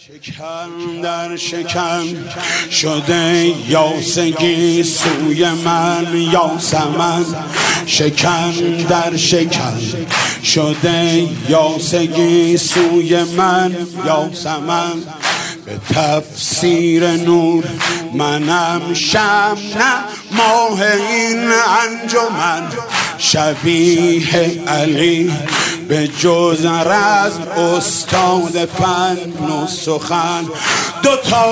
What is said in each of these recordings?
شکن در شکن شده یاسگی سوی من یاسمن، شکن در شکن شده یاسگی سوی من یاسمن. به تفسیر نور منم شمع نه ماه این انجمن، شبیه علی به جز رزم استاد فن و سخن. دوتا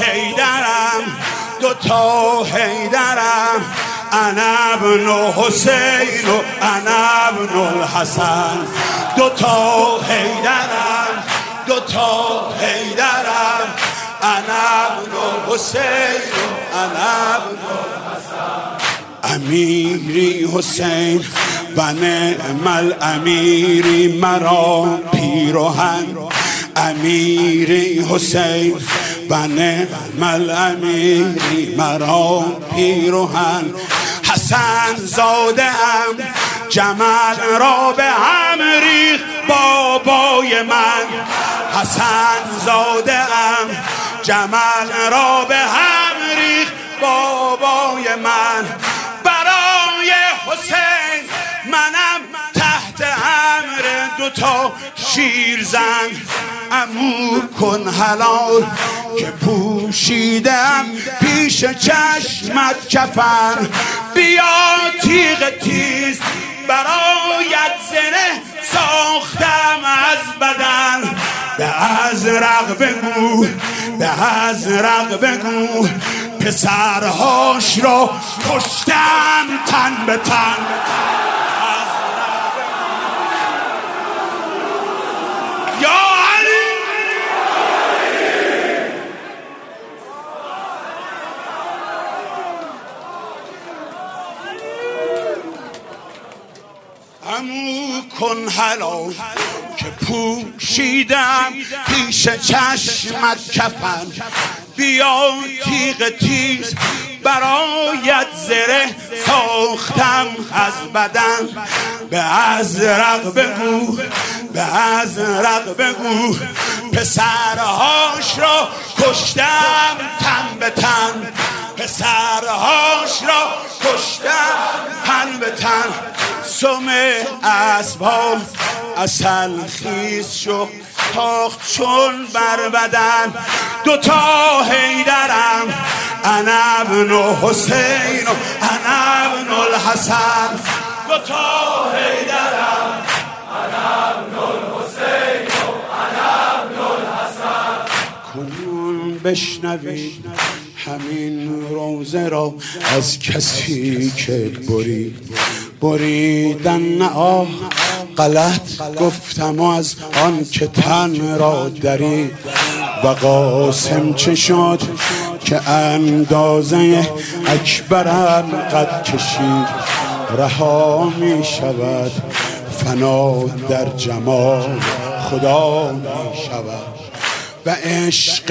حیدرم انا ابن حسین و انا ابن الحسن. دوتا حیدرم انا ابن حسین و انا ابن الحسن. امیری حسین و نعم الامیری مرا پیرهن، امیری حسین و نعم الامیری مرا پیرهن. حسن زاده ام جمل را به هم ریخت بابای من، حسن زاده ام جمل را به هم ریخت بابای من. برای حسین منم تحت امر دوتا شیرزن. عمو کن حلال که پوشیدم پیش چشمت کفن. بیا تیغ تیز برایت زنه ساختم از بدن. به ازرق بگو پسرهاش را کشتم تن به تن. یا علی عمو کن حلال که پوشیدم پیش چشمت کفن. بیا تیغ تیز برایت زره ساختم از بدن. به ازرق بگو پسرهاش را کشتم تن به تن. پسرهاش را کشتم تن به تن. سم اسبها عسل خیز شد تاخت چون بر بدن. دوتا حیدرم انا ابن حسین و انا ابن الحسن. دوتا حیدرم انا ابن الحسین و انا ابن الحسن. کنون بشنوید همین روزه را از کسی که بریدن نه آه غلط گفتم و از آن که تن را درید. و قاسم چه شد که اندازه اکبر قد کشید. رها می شود فنا در جمال خدا می شود. و عشق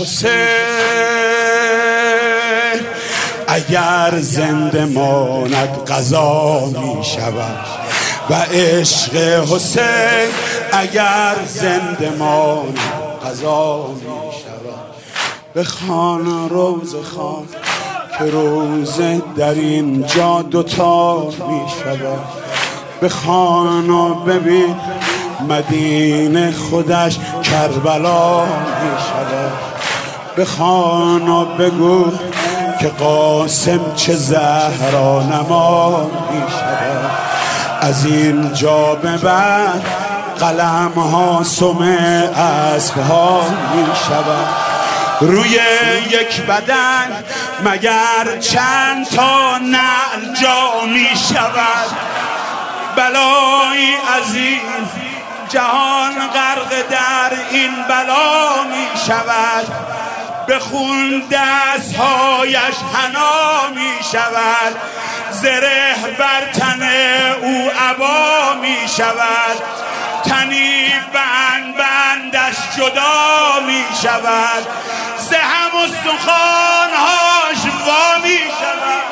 حسین اگر زنده ماند قضا می شود. و عشق حسین اگر زنده ماند قضا می شود. بخوان روزه خوان که روزه در اینجا دوتا می شود. بخوان و ببین مدینه خودش کربلا می شود. بخوان و بگو که قاسم چه زهرا نما می شود. از اینجا به بعد قلم ها سم اسب ها می شود. روی یک بدن مگر چند تا نعل جا می شود. بلایی عظیم جهان غرق در این بلا می شود. به خون دستهایش حنا می شود. زره بر تن او عبا می شود. تنی بندش جدا می شود. زهم و سخانهاش وا می شود.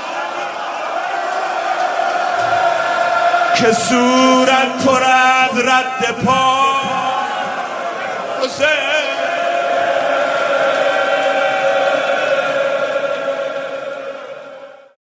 که صورت پر از رد پا